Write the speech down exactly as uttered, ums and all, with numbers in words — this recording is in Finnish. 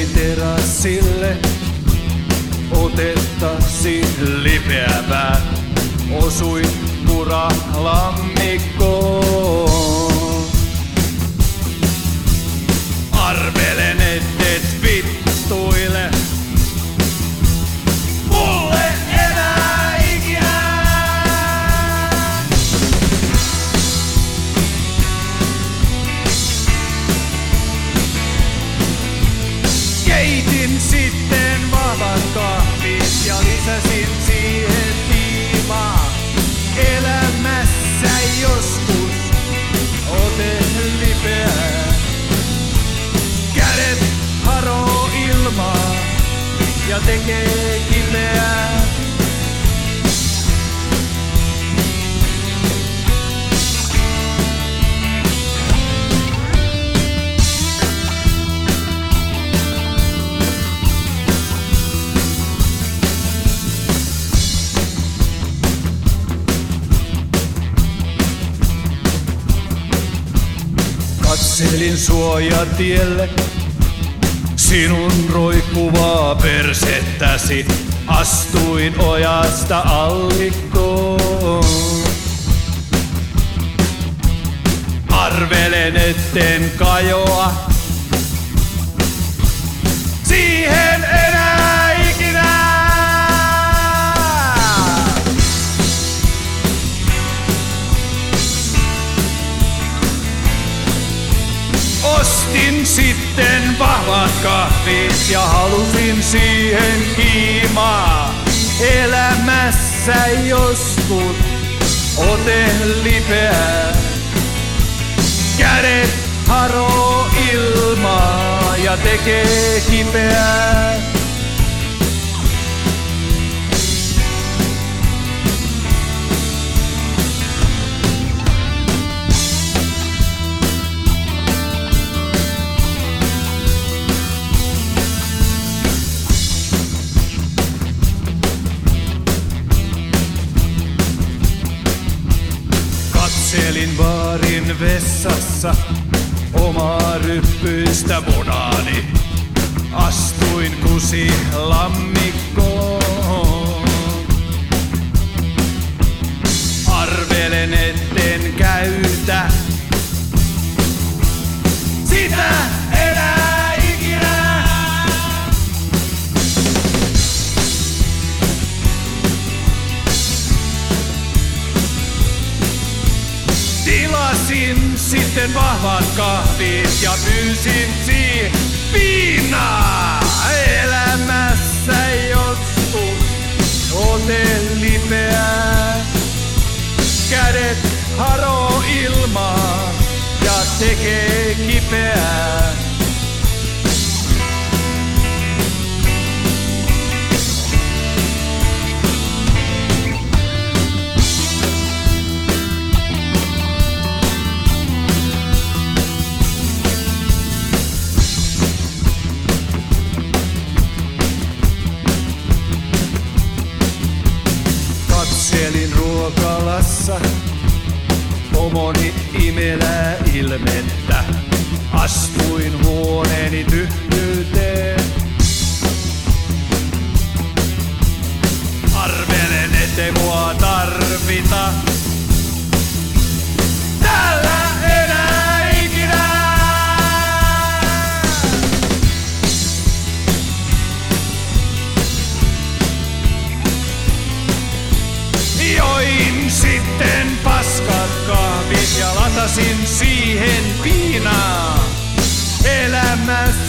terassille otettasi lipeämään. Osuin muralammikkoon. Arvelen, et vittuile mulle enää ikinä. Keitin sitten vahvan kahvit ja lisäsin siihen piimaa. Elämässä joskus ote lipeää. Kädet haroo ilmaa ja tekee kipeää. Katselin suojatielle sinun roikkuvaa persettäsi. Astuin ojasta allikkoon. Arvelen, etten kajoa siihen enää ikinä. Ostin sitten vahvat kahvit ja halusin siihen kiimaa. Elämässä joskus ote lipeää. Kädet haroo ilmaa ja tekee kipeää. Katselin baarin vessassa omaa ryppyistä munaani. Astuin kusi lammikkoon. Arvelen, etten käytä sitä enää ikinä. Tilasin sitten vahvat kahvit ja pyysin siihen viinaa. Elämässä joskus ote lipeää. Kädet haroo ilmaa ja tekee kipeää. Katselin ruokalassa pomoni imelää ilmettä. Astuin huoneeni tyhjyyteen. Arvelen, ettei mua tarvita täällä enää ikinä. Join sitten paskat kahvit ja latasin siihen viinaa. Elämässä